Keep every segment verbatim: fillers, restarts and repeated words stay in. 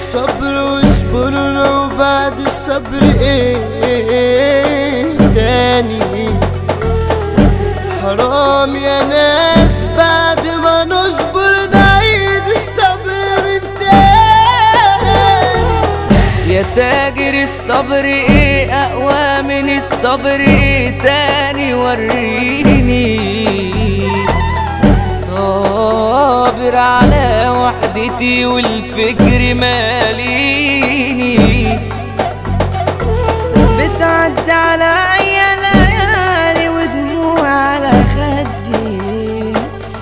الصبر واصبرنا وبعد الصبر ايه تاني. حرام يا ناس بعد ما نصبر نعيد الصبر من تاني. يا تاجر الصبر ايه اقوى من الصبر ايه تاني وريني. صابر على وحدتي والفكر ماليني. بتعدي عليا ليالي ودموع على خدي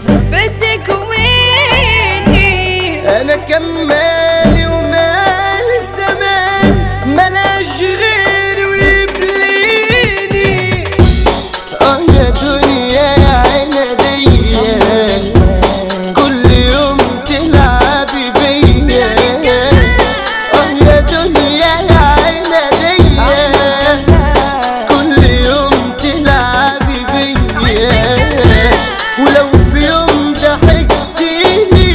بتكويني. انا كمالي ومال الزمان ملاش غير ويبليني. اه يا دنيا يا عنادية كل يوم تلعبي بيا. اه يا دنيا يا عنادية كل يوم تلعبي بيا. ولو في يوم ضحكتيني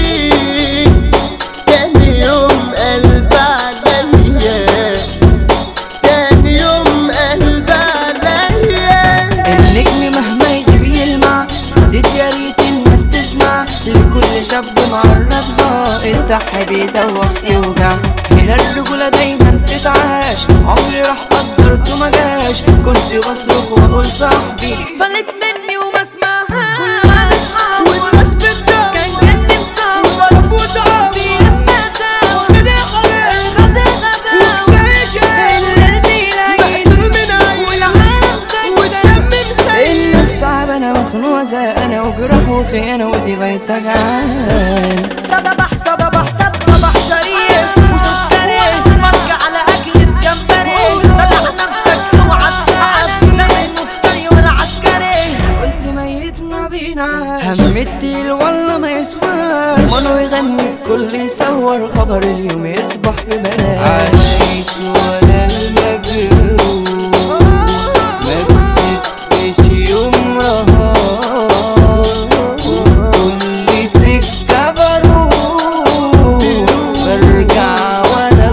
تاني يوم قلب عليا. تاني يوم قلب عليا. النجم مهما يجيب يلمع فديت يا ريت الناس تسمع. لكل شاب معرضها الضحى بيدوخ يوجع. هنا الرجولة دايما تتعاش عمري راح قدرته مجاش. كنت بصرخ واقول صاحبي فلت مني وما اسمعهاش. والناس بتدور كان جنبي مصاب وضرب وضعف بيمتى وخد غلاء خد غباء وفاشل القلب يلاقي محتار من عين والعالم سكت. والدم مسيل. الناس تعبانة مخنوقة زي أنا وجراح وخيانة ودي بقت تجعان. صباح صباح صب صباح شريف وسكري فرج على أكلة جمبري. طلع نفسك اوعى تتعب لا من مفتري ولا عسكري. قلت ميت ما بينعاش همتي والله ما يسواش. منو يغني الكل يصور خبر اليوم يصبح ببلاش. عايش ولا المجروح ما كسبتش يوم نهار. وكل سكة بروح برجع وانا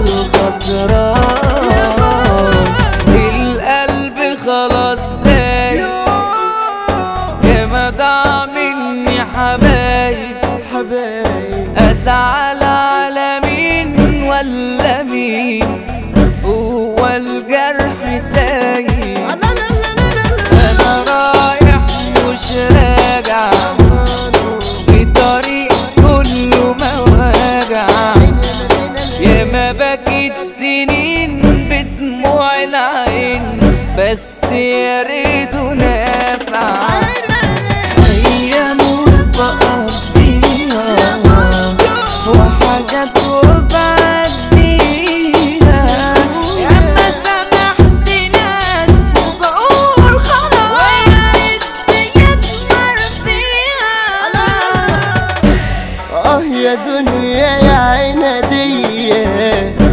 الخسران. القلب خلاص دايب يا ما ضاع مني حبايب. حبايب أزعل على مين ولا مين هو الجرح سايب. أنا رايح مش راجع في طريق كله مواجع. يا ما بكيت سنين بدموع العين بس يا ريته نافع. أيام بقضيها وحاجات وبعديها. يا ما سامحت ناس وبقول خلاص الدنيا تمر فيها. اه يا دنيا يا عنادية